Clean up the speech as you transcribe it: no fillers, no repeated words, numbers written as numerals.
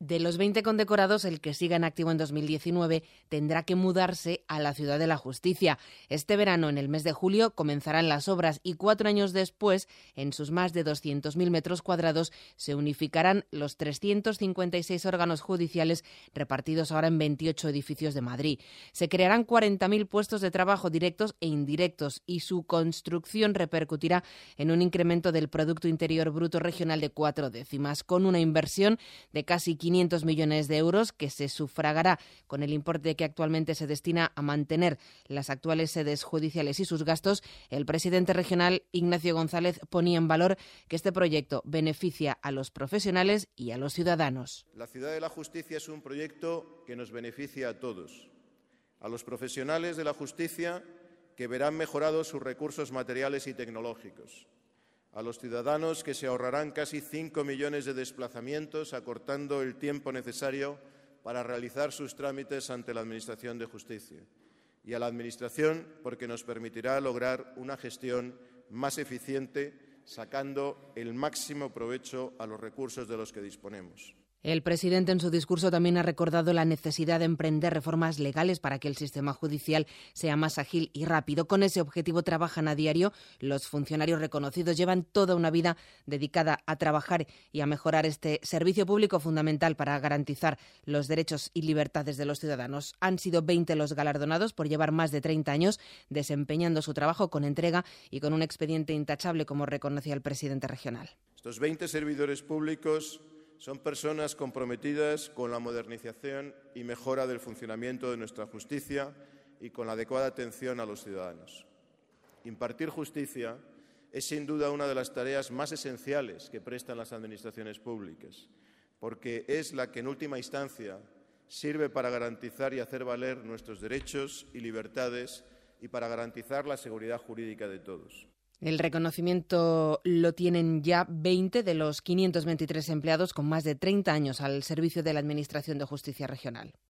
De los 20 condecorados, el que siga en activo en 2019 tendrá que mudarse a la Ciudad de la Justicia. Este verano, en el mes de julio, comenzarán las obras y 4 años después, en sus más de 200.000 metros cuadrados, se unificarán los 356 órganos judiciales repartidos ahora en 28 edificios de Madrid. Se crearán 40.000 puestos de trabajo directos e indirectos y su construcción repercutirá en un incremento del Producto Interior Bruto regional de 4 décimas, con una inversión de casi 500 millones de euros que se sufragará con el importe que actualmente se destina a mantener las actuales sedes judiciales y sus gastos. El presidente regional, Ignacio González, ponía en valor que este proyecto beneficia a los profesionales y a los ciudadanos. La Ciudad de la Justicia es un proyecto que nos beneficia a todos. A los profesionales de la justicia, que verán mejorados sus recursos materiales y tecnológicos. A los ciudadanos, que se ahorrarán casi 5 millones de desplazamientos, acortando el tiempo necesario para realizar sus trámites ante la Administración de Justicia. Y a la Administración, porque nos permitirá lograr una gestión más eficiente, sacando el máximo provecho a los recursos de los que disponemos. El presidente en su discurso también ha recordado la necesidad de emprender reformas legales para que el sistema judicial sea más ágil y rápido. Con ese objetivo trabajan a diario. Los funcionarios reconocidos llevan toda una vida dedicada a trabajar y a mejorar este servicio público fundamental para garantizar los derechos y libertades de los ciudadanos. Han sido 20 los galardonados por llevar más de 30 años desempeñando su trabajo con entrega y con un expediente intachable, como reconocía el presidente regional. Estos 20 servidores públicos son personas comprometidas con la modernización y mejora del funcionamiento de nuestra justicia y con la adecuada atención a los ciudadanos. Impartir justicia es sin duda una de las tareas más esenciales que prestan las administraciones públicas, porque es la que en última instancia sirve para garantizar y hacer valer nuestros derechos y libertades y para garantizar la seguridad jurídica de todos. El reconocimiento lo tienen ya 20 de los 523 empleados con más de 30 años al servicio de la Administración de Justicia Regional.